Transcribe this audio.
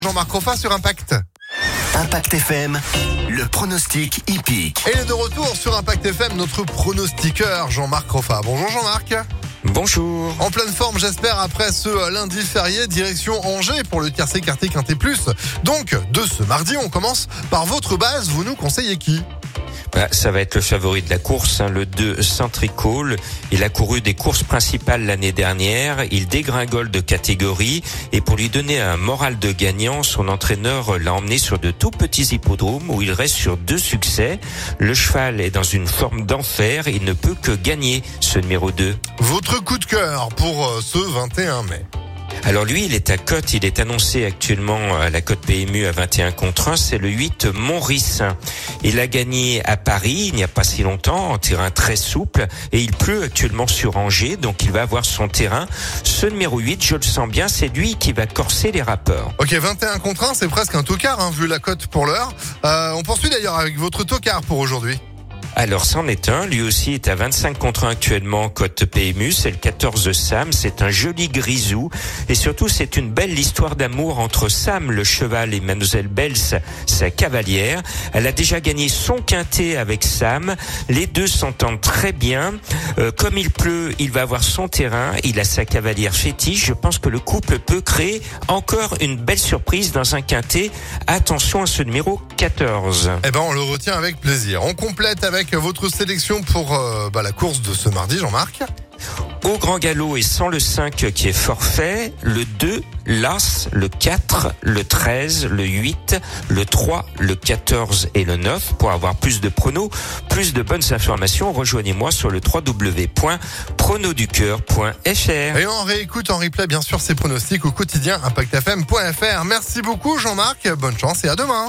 Jean-Marc Roffa sur Impact. Impact FM, le pronostic hippique. Et de retour sur Impact FM, notre pronostiqueur Jean-Marc Roffa. Bonjour Jean-Marc. Bonjour. En pleine forme, j'espère, après ce lundi férié, direction Angers pour le tiercé écarté quinté plus. Donc, de ce mardi, on commence par votre base. Vous nous conseillez qui ? Ça va être le favori de la course, le 2 Centricole. Il a couru des courses principales l'année dernière. Il dégringole de catégorie. Et pour lui donner un moral de gagnant, son entraîneur l'a emmené sur de tout petits hippodromes où il reste sur 2 succès. Le cheval est dans une forme d'enfer. Il ne peut que gagner ce numéro 2. Votre coup de cœur pour ce 21 mai. Alors lui, il est à cote, il est annoncé actuellement à la cote PMU à 21 contre 1, c'est le 8 Montrissin. Il a gagné à Paris il n'y a pas si longtemps, en terrain très souple, et il pleut actuellement sur Angers, donc il va avoir son terrain. Ce numéro 8, je le sens bien, c'est lui qui va corser les rappeurs. Ok, 21 contre 1, c'est presque un tocard, vu la cote pour l'heure. On poursuit d'ailleurs avec votre tocard pour aujourd'hui. Alors, c'en est un. Lui aussi est à 25 contre 1 actuellement, cote PMU. C'est le 14 Sam. C'est un joli grisou. Et surtout, c'est une belle histoire d'amour entre Sam, le cheval, et Mademoiselle Bels, sa cavalière. Elle a déjà gagné son quintet avec Sam. Les deux s'entendent très bien. Comme il pleut, il va avoir son terrain. Il a sa cavalière fétiche. Je pense que le couple peut créer encore une belle surprise dans un quintet. Attention à ce numéro 14. Eh ben, on le retient avec plaisir. On complète avec votre sélection pour la course de ce mardi, Jean-Marc. Au grand galop et sans le 5 qui est forfait, le 2, l'As, le 4, le 13, le 8, le 3, le 14 et le 9. Pour avoir plus de pronos, plus de bonnes informations, rejoignez-moi sur le www.pronoducœur.fr. Et on réécoute en replay bien sûr ces pronostics au quotidien impactfm.fr. Merci beaucoup Jean-Marc, bonne chance et à demain.